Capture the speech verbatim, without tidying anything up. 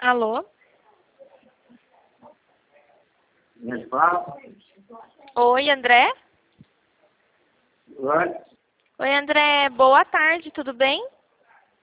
Alô? Quem fala? Oi, André? Oi? Oi, André. Boa tarde, tudo bem?